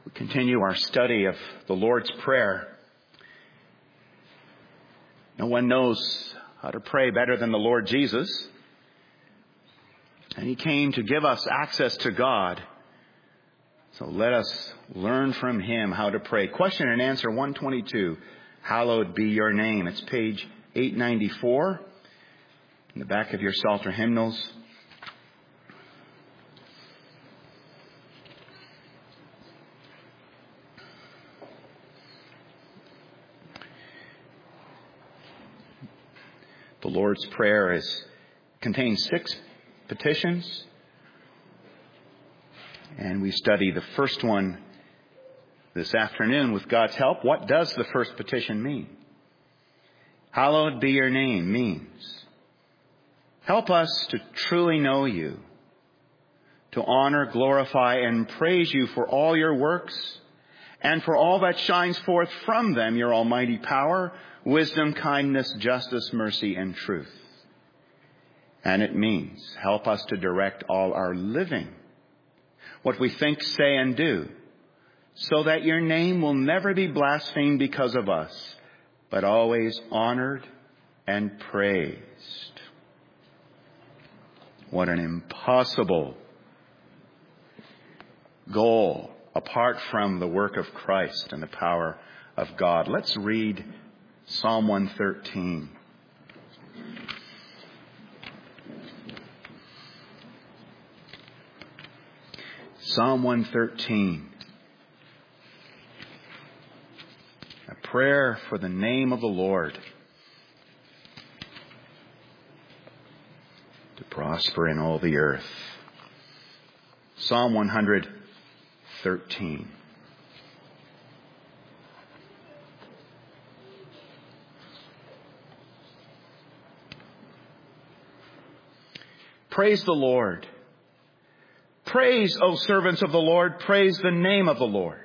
We continue our study of the Lord's Prayer. No one knows how to pray better than the Lord Jesus. And He came to give us access to God. So let us learn from Him how to pray. Question and answer 122. Hallowed be your name. It's page 894 in the back of your Psalter hymnals. The Lord's Prayer contains 6 petitions. And we study the first one this afternoon with God's help. What does the first petition mean? Hallowed be your name means, help us to truly know you, to honor, glorify, and praise you for all your works, and for all that shines forth from them, your almighty power, wisdom, kindness, justice, mercy, and truth. And it means, help us to direct all our living, what we think, say, and do, so that your name will never be blasphemed because of us, but always honored and praised. What an impossible goal apart from the work of Christ and the power of God. Let's read Psalm 113. Psalm 113. A prayer for the name of the Lord to prosper in all the earth. Psalm 113. Praise the Lord. Praise, O servants of the Lord. Praise the name of the Lord.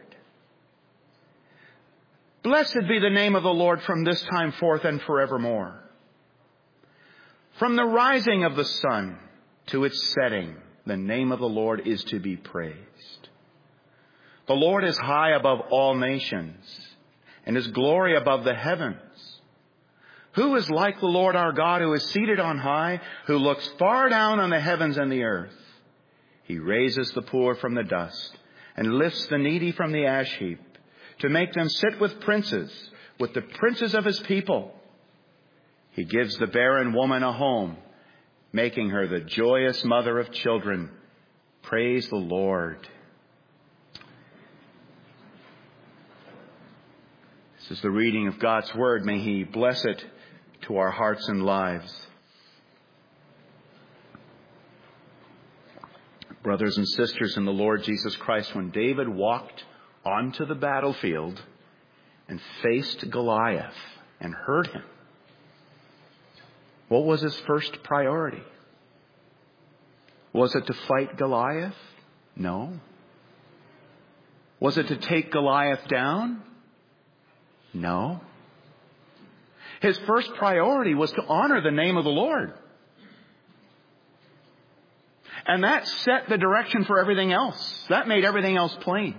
Blessed be the name of the Lord from this time forth and forevermore. From the rising of the sun to its setting, the name of the Lord is to be praised. The Lord is high above all nations, and His glory above the heavens. Who is like the Lord our God, who is seated on high, who looks far down on the heavens and the earth? He raises the poor from the dust and lifts the needy from the ash heap to make them sit with princes, with the princes of His people. He gives the barren woman a home, making her the joyous mother of children. Praise the Lord. This is the reading of God's Word. May He bless it to our hearts and lives. Brothers and sisters in the Lord Jesus Christ, when David walked onto the battlefield and faced Goliath and heard him, what was his first priority? Was it to fight Goliath? No. Was it to take Goliath down? No. His first priority was to honor the name of the Lord. And that set the direction for everything else. That made everything else plain.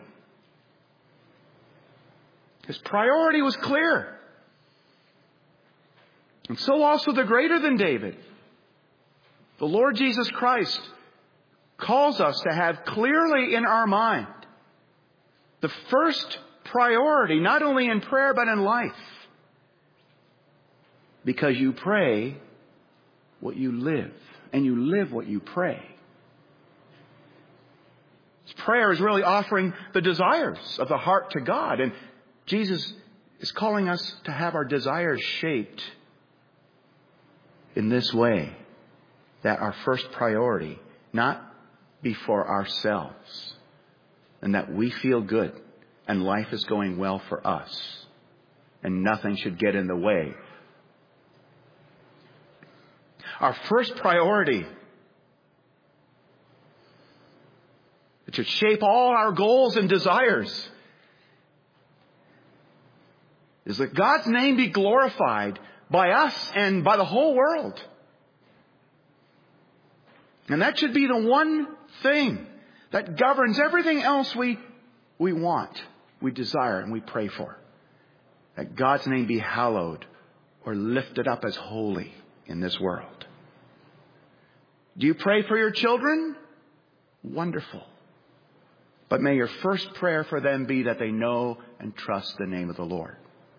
His priority was clear. And so also the greater than David, the Lord Jesus Christ, calls us to have clearly in our mind the first priority, not only in prayer but in life. Because you pray what you live, and you live what you pray. Prayer is really offering the desires of the heart to God. And Jesus is calling us to have our desires shaped in this way. That our first priority not be for ourselves. And that we feel good and life is going well for us. And nothing should get in the way. Our first priority, it should shape all our goals and desires, is that God's name be glorified by us and by the whole world. And that should be the one thing that governs everything else we we want, we desire, and we pray for. That God's name be hallowed or lifted up as holy in this world. Do you pray for your children? Wonderful. But may your first prayer for them be that they know and trust the name of the Lord.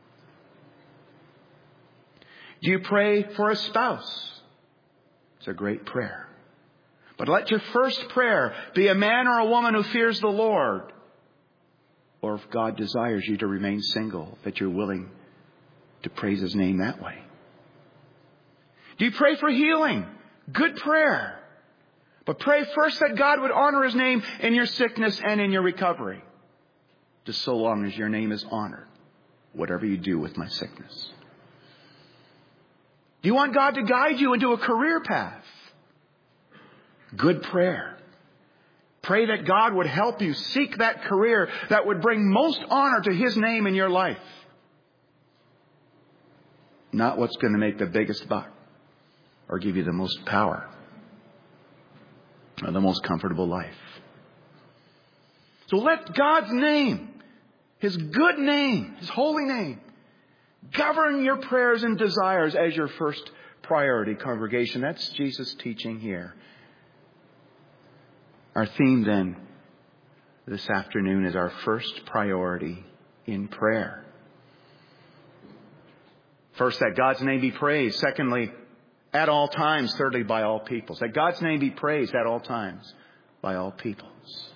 Do you pray for a spouse? It's a great prayer. But let your first prayer be a man or a woman who fears the Lord. Or if God desires you to remain single, that you're willing to praise His name that way. Do you pray for healing? Good prayer. But pray first that God would honor His name in your sickness and in your recovery. Just so long as your name is honored, whatever you do with my sickness. Do you want God to guide you into a career path? Good prayer. Pray that God would help you seek that career that would bring most honor to His name in your life. Not what's going to make the biggest buck or give you the most power or the most comfortable life. So let God's name, His good name, His holy name, govern your prayers and desires as your first priority, congregation. That's Jesus' teaching here. Our theme then this afternoon is our first priority in prayer. First, that God's name be praised. Secondly, at all times. Thirdly, by all peoples. That God's name be praised at all times by all peoples.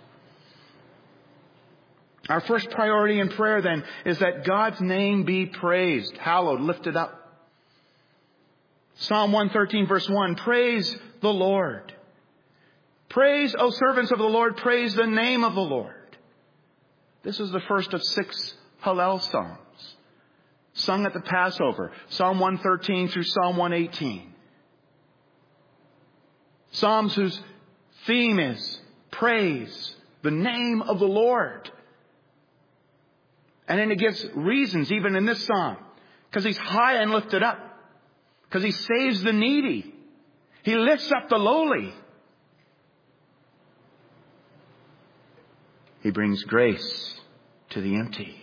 Our first priority in prayer then is that God's name be praised, hallowed, lifted up. Psalm 113 verse 1, praise the Lord. Praise, O servants of the Lord, praise the name of the Lord. This is the first of 6 Hallel Psalms, sung at the Passover, Psalm 113 through Psalm 118. Psalms whose theme is praise the name of the Lord. And then it gives reasons even in this psalm. Because He's high and lifted up. Because He saves the needy. He lifts up the lowly. He brings grace to the empty.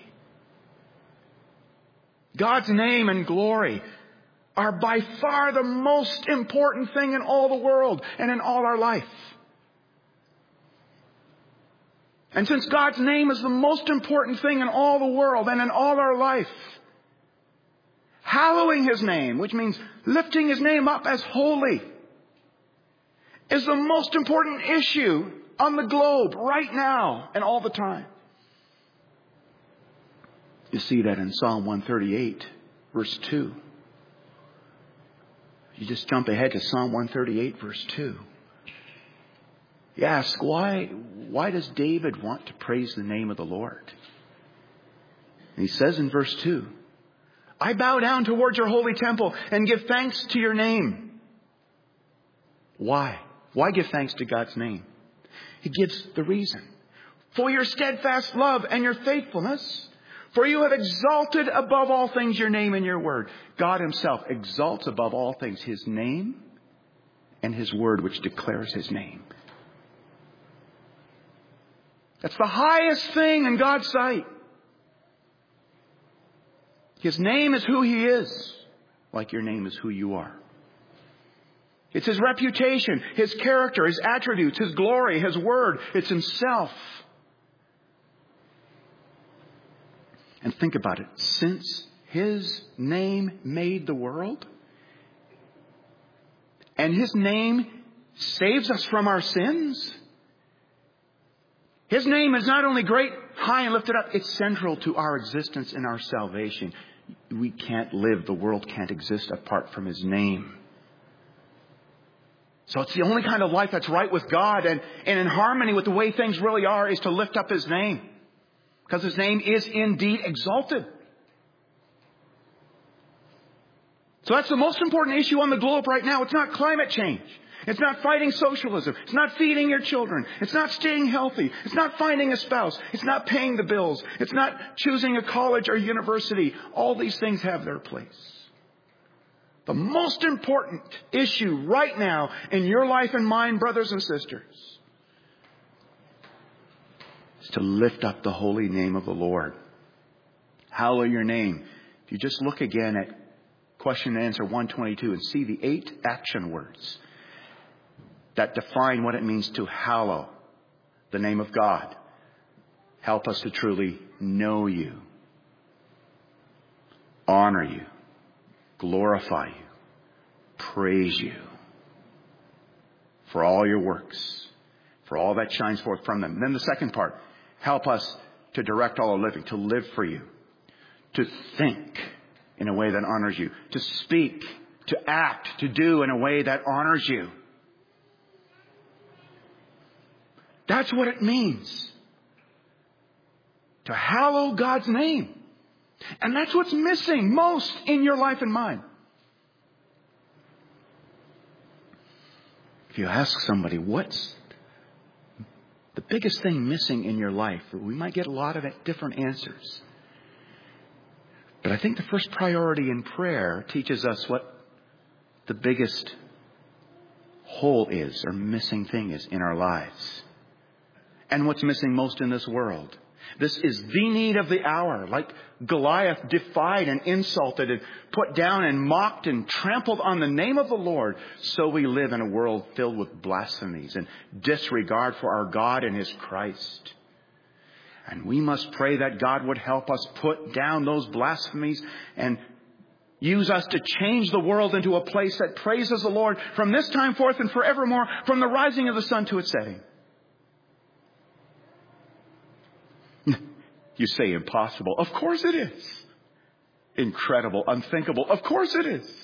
God's name and glory are by far the most important thing in all the world and in all our life. And since God's name is the most important thing in all the world and in all our life, hallowing His name, which means lifting His name up as holy, is the most important issue on the globe right now and all the time. You see that in Psalm 138, verse 2. You just jump ahead to Psalm 138, verse 2. You ask, why does David want to praise the name of the Lord? And he says in verse 2, I bow down towards your holy temple and give thanks to your name. Why? Why give thanks to God's name? He gives the reason. For your steadfast love and your faithfulness. For you have exalted above all things your name and your word. God Himself exalts above all things His name and His word, which declares His name. That's the highest thing in God's sight. His name is who He is, like your name is who you are. It's His reputation, His character, His attributes, His glory, His word. It's Himself. And think about it. Since His name made the world, and His name saves us from our sins, His name is not only great, high and lifted up, it's central to our existence and our salvation. We can't live, the world can't exist apart from His name. So it's the only kind of life that's right with God and in harmony with the way things really are is to lift up His name. Because His name is indeed exalted. So that's the most important issue on the globe right now. It's not climate change. It's not fighting socialism. It's not feeding your children. It's not staying healthy. It's not finding a spouse. It's not paying the bills. It's not choosing a college or university. All these things have their place. The most important issue right now in your life and mine, brothers and sisters, is to lift up the holy name of the Lord. Hallow your name. If you just look again at question and answer 122 and see the 8 action words that define what it means to hallow the name of God. Help us to truly know you, honor you, glorify you, praise you for all your works, for all that shines forth from them. And then the second part, help us to direct all our living, to live for you, to think in a way that honors you, to speak, to act, to do in a way that honors you. That's what it means to hallow God's name. And that's what's missing most in your life and mine. If you ask somebody, what's the biggest thing missing in your life? We might get a lot of different answers. But I think the first priority in prayer teaches us what the biggest hole is or missing thing is in our lives. And what's missing most in this world. This is the need of the hour. Like Goliath defied and insulted and put down and mocked and trampled on the name of the Lord. So we live in a world filled with blasphemies and disregard for our God and His Christ. And we must pray that God would help us put down those blasphemies and use us to change the world into a place that praises the Lord from this time forth and forevermore, from the rising of the sun to its setting. You say impossible. Of course it is. Incredible, unthinkable. Of course it is.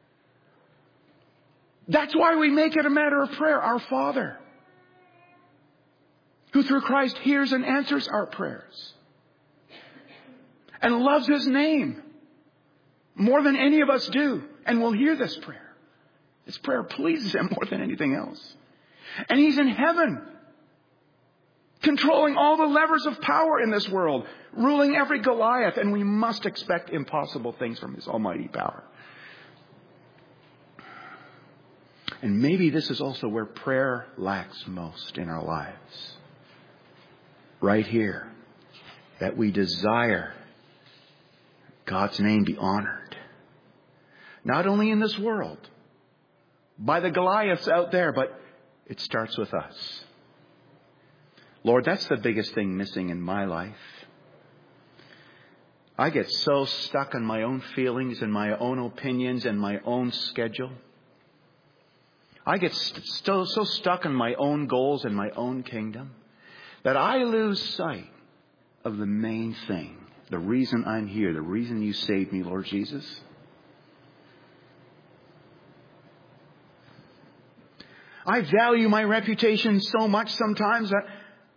That's why we make it a matter of prayer. Our Father, who through Christ hears and answers our prayers and loves His name more than any of us do, and will hear this prayer. This prayer pleases Him more than anything else. And He's in heaven, controlling all the levers of power in this world, ruling every Goliath, and we must expect impossible things from His almighty power. And maybe this is also where prayer lacks most in our lives. Right here, that we desire God's name be honored. Not only in this world, by the Goliaths out there, but it starts with us. Lord, that's the biggest thing missing in my life. I get so stuck on my own feelings and my own opinions and my own schedule. I get so stuck on my own goals and my own kingdom that I lose sight of the main thing, the reason I'm here, the reason you saved me, Lord Jesus. I value my reputation so much sometimes that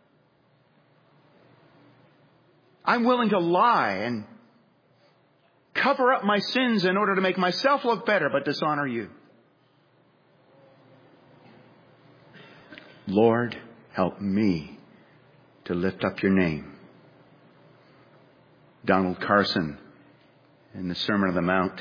I'm willing to lie and cover up my sins in order to make myself look better, but dishonor you. Lord, help me to lift up your name. Donald Carson, in the Sermon on the Mount,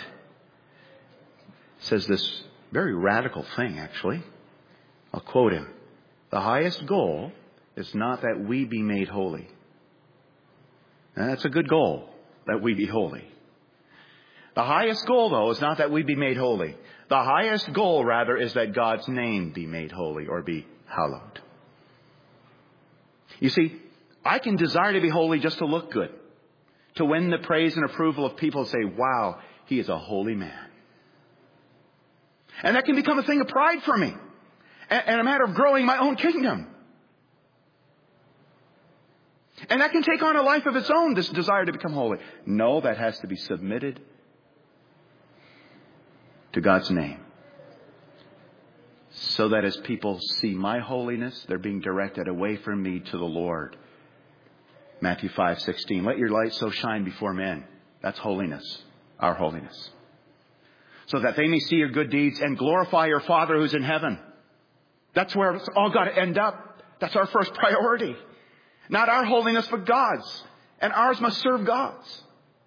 says this very radical thing, actually. I'll quote him. The highest goal is not that we be made holy. And that's a good goal, that we be holy. The highest goal, though, is not that we be made holy. The highest goal, rather, is that God's name be made holy or be hallowed. You see, I can desire to be holy just to look good, to win the praise and approval of people and say, wow, he is a holy man. And that can become a thing of pride for me and a matter of growing my own kingdom. And that can take on a life of its own, this desire to become holy. No, that has to be submitted to God's name. So that as people see my holiness, they're being directed away from me to the Lord. Matthew 5:16. Let your light so shine before men. That's holiness, our holiness. So that they may see your good deeds and glorify your Father who's in heaven. That's where it's all got to end up. That's our first priority. Not our holiness, but God's. And ours must serve God's.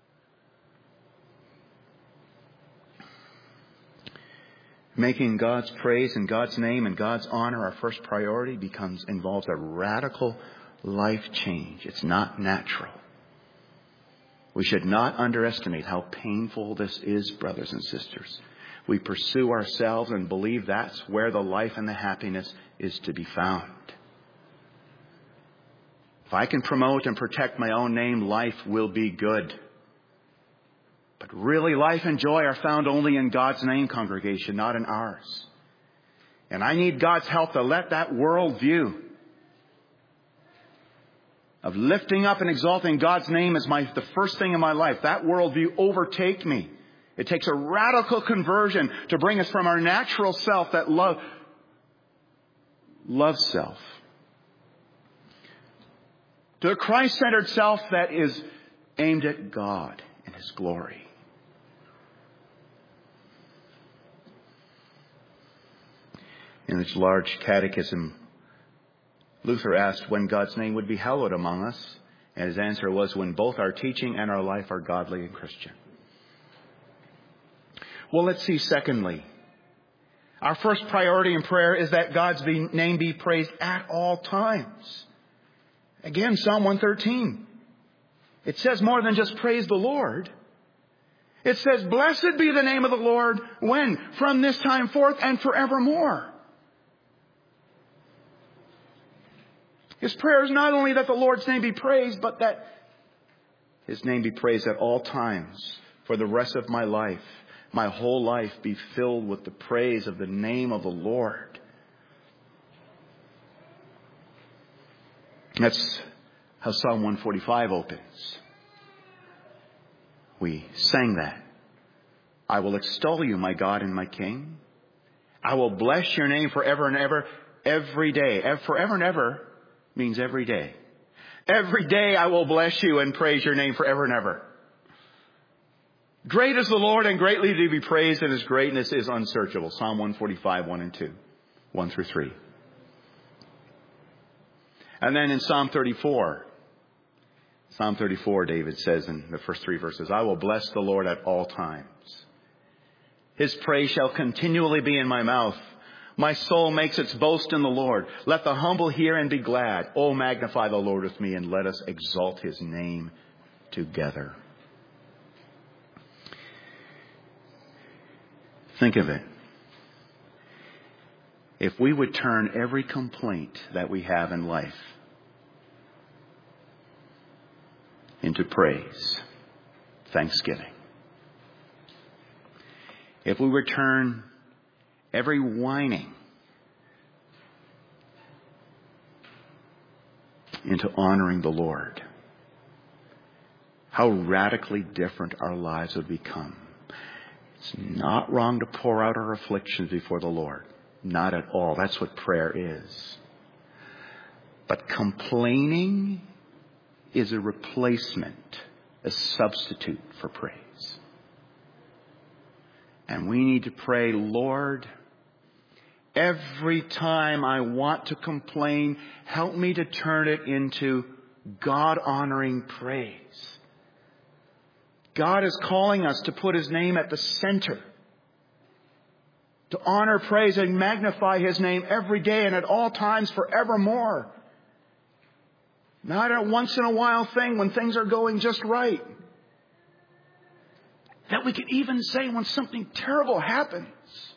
Making God's praise and God's name and God's honor our first priority involves a radical life change. It's not natural. We should not underestimate how painful this is, brothers and sisters. We pursue ourselves and believe that's where the life and the happiness is to be found. If I can promote and protect my own name, life will be good. But really, life and joy are found only in God's name, congregation, not in ours. And I need God's help to let that worldview of lifting up and exalting God's name as the first thing in my life, that worldview overtake me. It takes a radical conversion to bring us from our natural self, that love self, to a Christ-centered self that is aimed at God and His glory. In its large catechism, Luther asked when God's name would be hallowed among us, and his answer was when both our teaching and our life are godly and Christian. Well, let's see secondly. Our first priority in prayer is that God's name be praised at all times. Again, Psalm 113. It says more than just praise the Lord. It says, blessed be the name of the Lord. When? From this time forth and forevermore. His prayer is not only that the Lord's name be praised, but that His name be praised at all times for the rest of my life. My whole life be filled with the praise of the name of the Lord. That's how Psalm 145 opens. We sang that. I will extol you, my God and my King. I will bless your name forever and ever, every day. Forever and ever means every day. Every day I will bless you and praise your name forever and ever. Great is the Lord and greatly to be praised, and His greatness is unsearchable. Psalm 145, 1 and 2, 1 through 3. And then in Psalm 34, David says in the first 3 verses, I will bless the Lord at all times. His praise shall continually be in my mouth. My soul makes its boast in the Lord. Let the humble hear and be glad. Oh, magnify the Lord with me, and let us exalt His name together. Think of it. If we would turn every complaint that we have in life into praise, thanksgiving. If we would turn every whining into honoring the Lord, how radically different our lives would become. It's not wrong to pour out our afflictions before the Lord. Not at all. That's what prayer is. But complaining is a replacement, a substitute for praise. And we need to pray, Lord, every time I want to complain, help me to turn it into God-honoring praise. God is calling us to put His name at the center, to honor, praise, and magnify His name every day and at all times forevermore. Not a once-in-a-while thing when things are going just right. That we can even say when something terrible happens,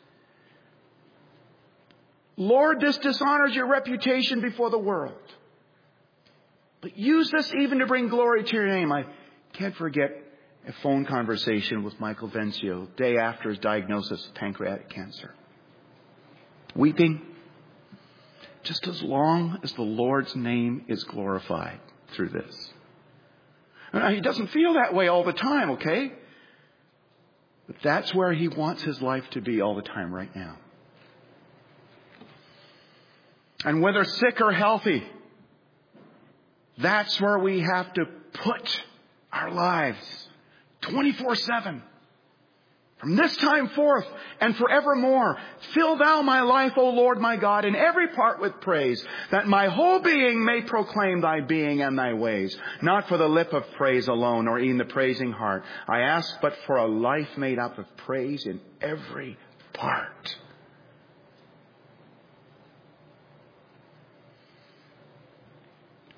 Lord, this dishonors your reputation before the world. But use this even to bring glory to your name. I can't forget a phone conversation with Michael Vencio day after his diagnosis of pancreatic cancer. Weeping, just as long as the Lord's name is glorified through this. Now, he doesn't feel that way all the time, okay? But that's where he wants his life to be all the time right now. And whether sick or healthy, that's where we have to put our lives 24/7. From this time forth and forevermore, fill thou my life, O Lord my God, in every part with praise, that my whole being may proclaim thy being and thy ways. Not for the lip of praise alone, or even the praising heart. I ask but for a life made up of praise in every part.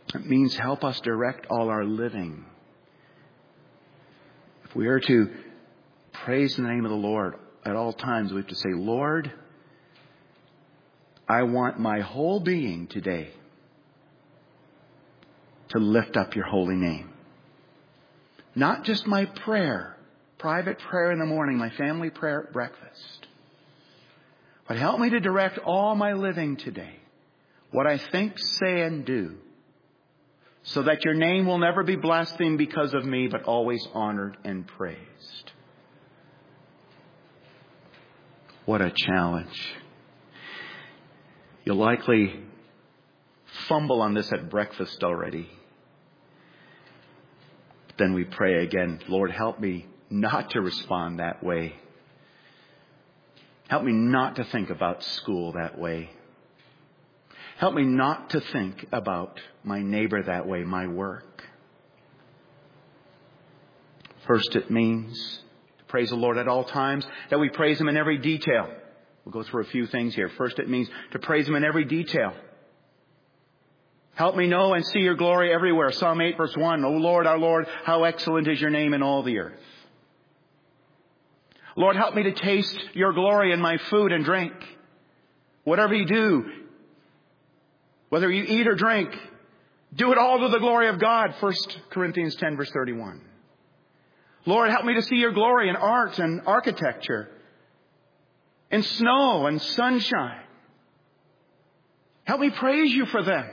It means help us direct all our living. If we are to praise the name of the Lord at all times, we have to say, Lord, I want my whole being today to lift up your holy name. Not just my prayer, private prayer in the morning, my family prayer at breakfast. But help me to direct all my living today, what I think, say, and do, so that your name will never be blasphemed because of me, but always honored and praised. What a challenge. You'll likely fumble on this at breakfast already. Then we pray again, Lord, help me not to respond that way. Help me not to think about school that way. Help me not to think about my neighbor that way, my work. First, it means to praise the Lord at all times, that we praise Him in every detail. We'll go through a few things here. First, it means to praise Him in every detail. Help me know and see your glory everywhere. Psalm 8 verse 1. O Lord, our Lord, how excellent is your name in all the earth. Lord, help me to taste your glory in my food and drink. Whatever you do, whether you eat or drink, do it all to the glory of God. 1 Corinthians 10 verse 31. Lord, help me to see your glory in art and architecture, in snow and sunshine. Help me praise you for them.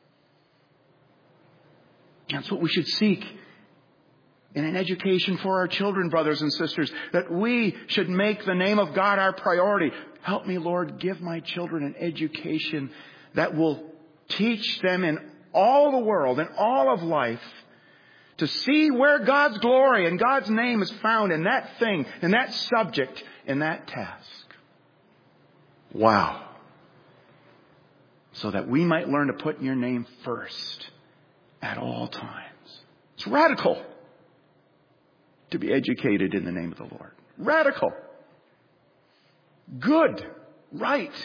That's what we should seek in an education for our children, brothers and sisters, that we should make the name of God our priority. Help me, Lord, give my children an education that will teach them in all the world and all of life to see where God's glory and God's name is found in that thing, in that subject, in that task. Wow. So that we might learn to put your name first at all times. It's radical to be educated in the name of the Lord. Radical. Good. Right.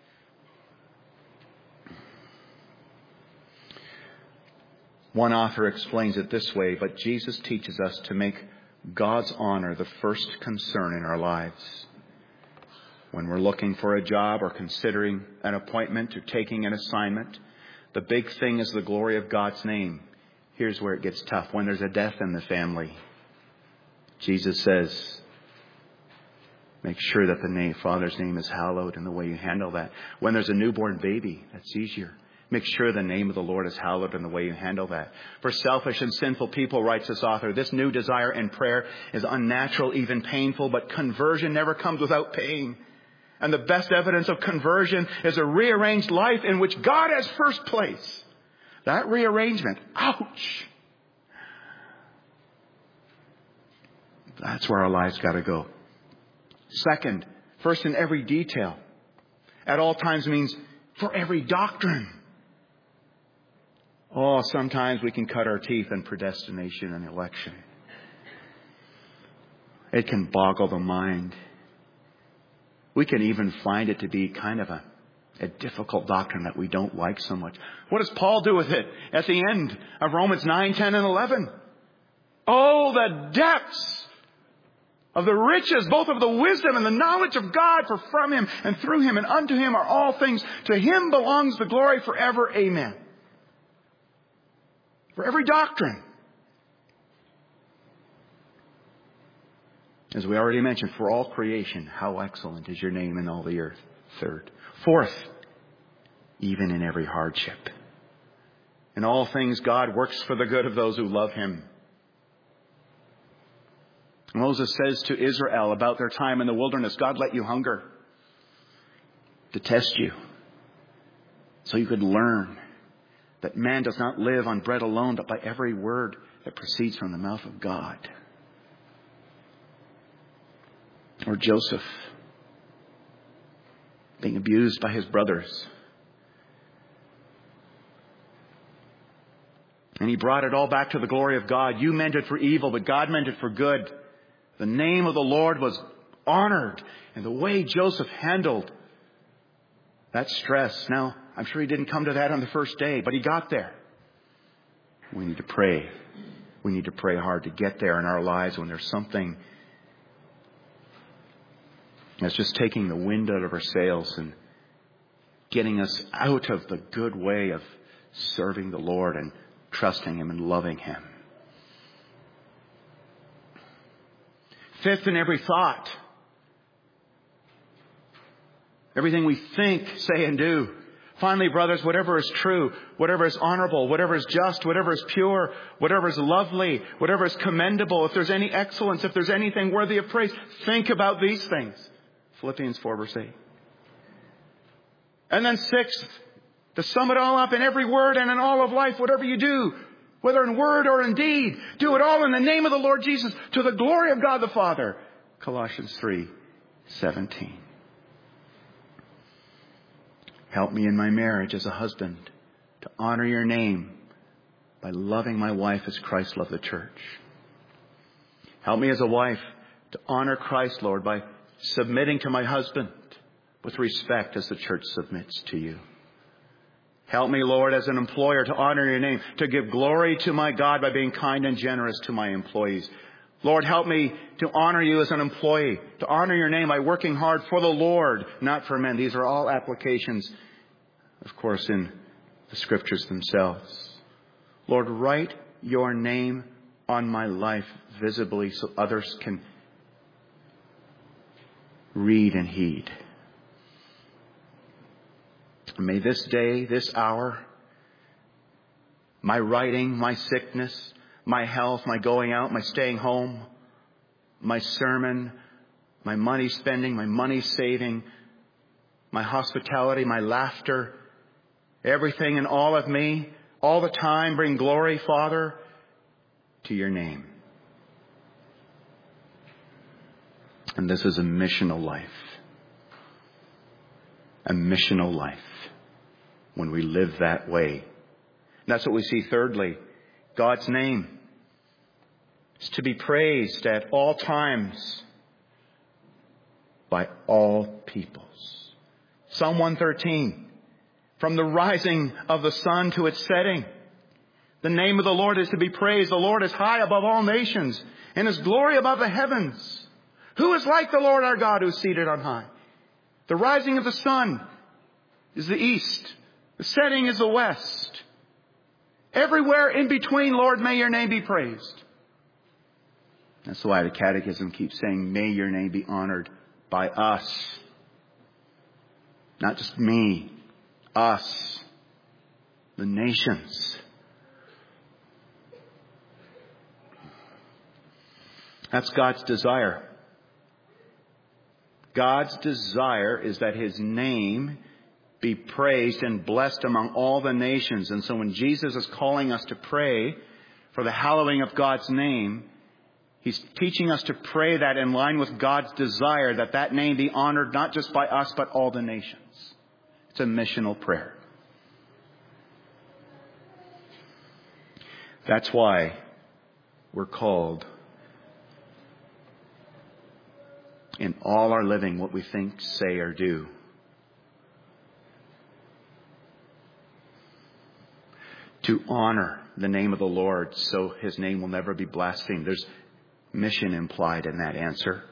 One author explains it this way, but Jesus teaches us to make God's honor the first concern in our lives. When we're looking for a job or considering an appointment or taking an assignment, the big thing is the glory of God's name. Here's where it gets tough. When there's a death in the family, Jesus says, make sure that the Father's name is hallowed in the way you handle that. When there's a newborn baby, that's easier. Make sure the name of the Lord is hallowed in the way you handle that. For selfish and sinful people, writes this author, this new desire and prayer is unnatural, even painful, but conversion never comes without pain. And the best evidence of conversion is a rearranged life in which God has first place. That rearrangement, ouch! That's where our lives got to go. Second, first in every detail. At all times means for every doctrine. Oh, sometimes we can cut our teeth in predestination and election. It can boggle the mind. We can even find it to be kind of a difficult doctrine that we don't like so much. What does Paul do with it at the end of Romans 9, 10, and 11? Oh, the depths of the riches, both of the wisdom and the knowledge of God, for from Him and through Him and unto Him are all things. To Him belongs the glory forever. Amen. For every doctrine. As we already mentioned, for all creation, how excellent is your name in all the earth. Third. Fourth, even in every hardship. In all things, God works for the good of those who love Him. Moses says to Israel about their time in the wilderness, God let you hunger to test you so you could learn that man does not live on bread alone, but by every word that proceeds from the mouth of God. Or Joseph being abused by his brothers. And he brought it all back to the glory of God. You meant it for evil, but God meant it for good. The name of the Lord was honored. And the way Joseph handled that stress. Now, I'm sure he didn't come to that on the first day, but he got there. We need to pray. We need to pray hard to get there in our lives when there's something that's just taking the wind out of our sails and getting us out of the good way of serving the Lord and trusting Him and loving Him. Fifth, in every thought. Everything we think, say, and do. Finally, brothers, whatever is true, whatever is honorable, whatever is just, whatever is pure, whatever is lovely, whatever is commendable, if there's any excellence, if there's anything worthy of praise, think about these things. Philippians 4 verse 8. And then sixth, to sum it all up, in every word and in all of life, whatever you do, whether in word or in deed, do it all in the name of the Lord Jesus, to the glory of God the Father. Colossians 3:17. Help me in my marriage as a husband to honor your name by loving my wife as Christ loved the church. Help me as a wife to honor Christ, Lord, by submitting to my husband with respect as the church submits to you. Help me, Lord, as an employer to honor your name, to give glory to my God by being kind and generous to my employees. Lord, help me to honor you as an employee, to honor your name by working hard for the Lord, not for men. These are all applications, of course, in the Scriptures themselves. Lord, write your name on my life visibly so others can read and heed. May this day, this hour, my writing, my sickness, my health, my going out, my staying home, my sermon, my money spending, my money saving, my hospitality, my laughter, everything and all of me, all the time, bring glory, Father, to your name. And this is a missional life. A missional life. When we live that way. And that's what we see thirdly. God's name is to be praised at all times by all peoples. Psalm 113. From the rising of the sun to its setting, the name of the Lord is to be praised. The Lord is high above all nations, and His glory above the heavens. Who is like the Lord our God, who is seated on high? The rising of the sun is the east. The setting is the west. Everywhere in between, Lord, may your name be praised. That's why the Catechism keeps saying, may your name be honored by us. Not just me, us, the nations. That's God's desire. God's desire is that His name be praised and blessed among all the nations. And so when Jesus is calling us to pray for the hallowing of God's name, He's teaching us to pray that in line with God's desire, that that name be honored not just by us, but all the nations. It's a missional prayer. That's why we're called in all our living, what we think, say, or do, to honor the name of the Lord so His name will never be blasphemed. There's mission implied in that answer.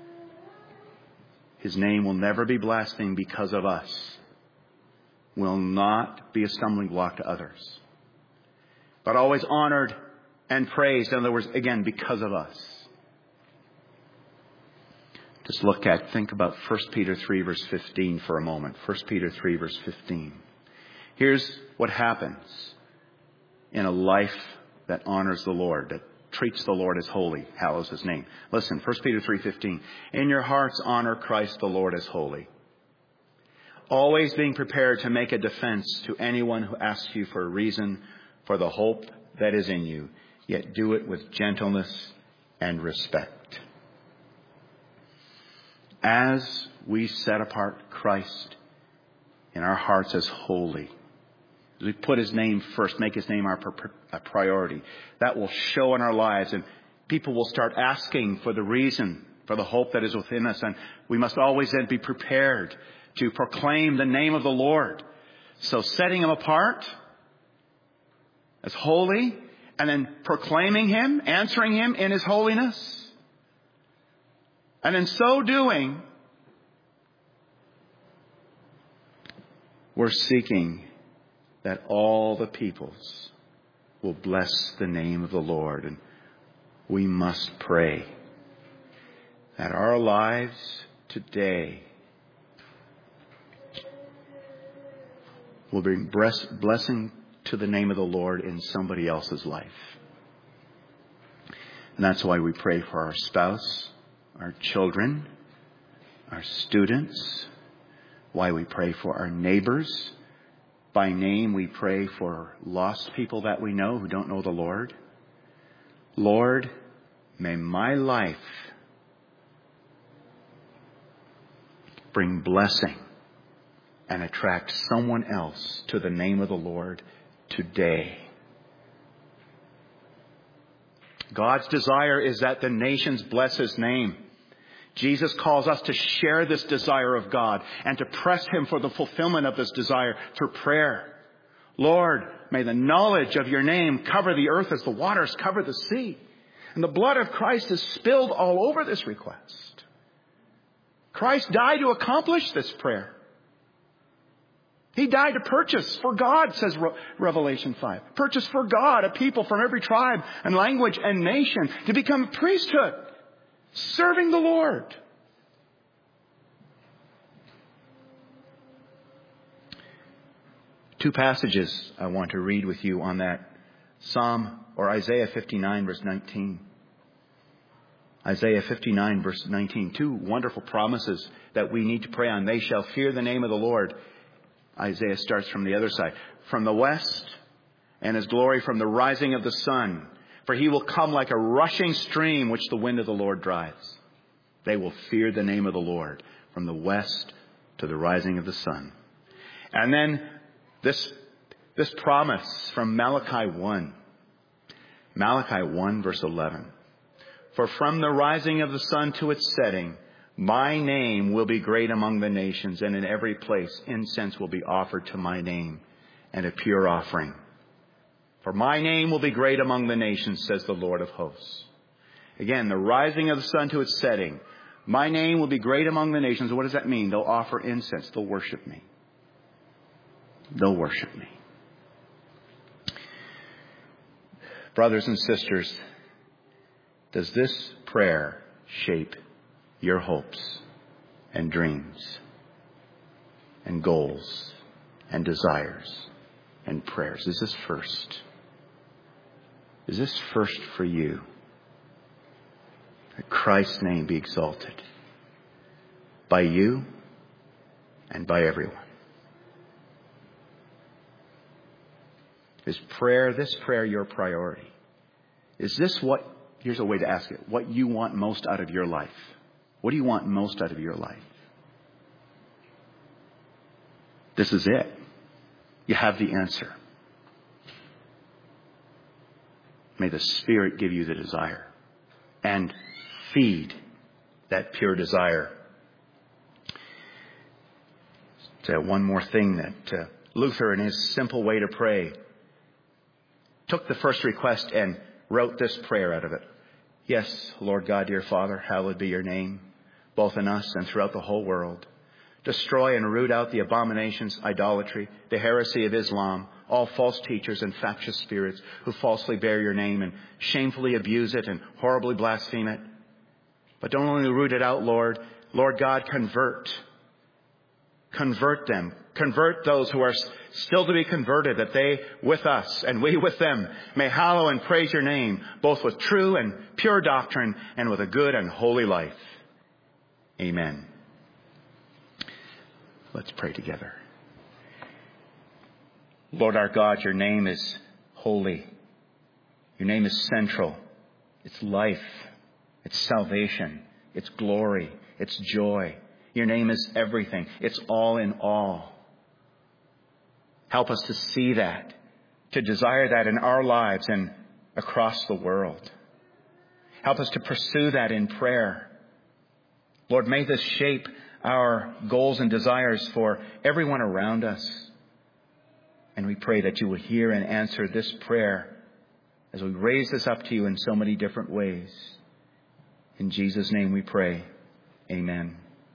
His name will never be blasphemed because of us. Will not be a stumbling block to others. But always honored and praised. In other words, again, because of us. Just think about 1 Peter 3 verse 15 for a moment. 1 Peter 3 verse 15. Here's what happens in a life that honors the Lord, that treats the Lord as holy, hallows His name. Listen, 1 Peter 3:15. In your hearts honor Christ the Lord as holy, always being prepared to make a defense to anyone who asks you for a reason for the hope that is in you, yet do it with gentleness and respect. As we set apart Christ in our hearts as holy, as we put His name first, make His name our priority, that will show in our lives, and people will start asking for the reason, for the hope that is within us. And we must always then be prepared to proclaim the name of the Lord. So setting Him apart as holy and then proclaiming Him, answering Him in His holiness. And in so doing, we're seeking that all the peoples will bless the name of the Lord. And we must pray that our lives today will bring blessing to the name of the Lord in somebody else's life. And that's why we pray for our spouse, our children, our students, why we pray for our neighbors. By name, we pray for lost people that we know who don't know the Lord. Lord, may my life bring blessing and attract someone else to the name of the Lord today. God's desire is that the nations bless His name. Jesus calls us to share this desire of God and to press Him for the fulfillment of this desire through prayer. Lord, may the knowledge of your name cover the earth as the waters cover the sea. And the blood of Christ is spilled all over this request. Christ died to accomplish this prayer. He died to purchase for God, says Revelation 5. Purchase for God a people from every tribe and language and nation to become a priesthood, serving the Lord. Two passages I want to read with you on that. Psalm or Isaiah 59 verse 19. Isaiah 59 verse 19. Two wonderful promises that we need to pray on. They shall fear the name of the Lord. Isaiah starts from the other side. From the west, and His glory from the rising of the sun. For He will come like a rushing stream which the wind of the Lord drives. They will fear the name of the Lord from the west to the rising of the sun. And then this promise from Malachi 1. Malachi 1 verse 11. For from the rising of the sun to its setting, my name will be great among the nations, and in every place incense will be offered to my name, and a pure offering. For my name will be great among the nations, says the Lord of hosts. Again, the rising of the sun to its setting. My name will be great among the nations. What does that mean? They'll offer incense. They'll worship me. They'll worship me. Brothers and sisters, does this prayer shape your hopes and dreams and goals and desires and prayers? Is this first? Is this first for you? That Christ's name be exalted by you and by everyone. Is this prayer your priority? Is this here's a way to ask it, what you want most out of your life? What do you want most out of your life? This is it. You have the answer. May the Spirit give you the desire and feed that pure desire. So one more thing that Luther, in his simple way to pray, took the first request and wrote this prayer out of it. Yes, Lord God, dear Father, hallowed be your name, both in us and throughout the whole world. Destroy and root out the abominations, idolatry, the heresy of Islam, all false teachers and factious spirits who falsely bear your name and shamefully abuse it and horribly blaspheme it. But don't only root it out, Lord. Lord God, convert them. Convert those who are still to be converted, that they with us and we with them may hallow and praise your name, both with true and pure doctrine and with a good and holy life. Amen. Let's pray together. Lord our God, your name is holy. Your name is central. It's life. It's salvation. It's glory. It's joy. Your name is everything. It's all in all. Help us to see that, to desire that in our lives and across the world. Help us to pursue that in prayer. Lord, may this shape our goals and desires for everyone around us. And we pray that you would hear and answer this prayer as we raise this up to you in so many different ways. In Jesus' name we pray. Amen.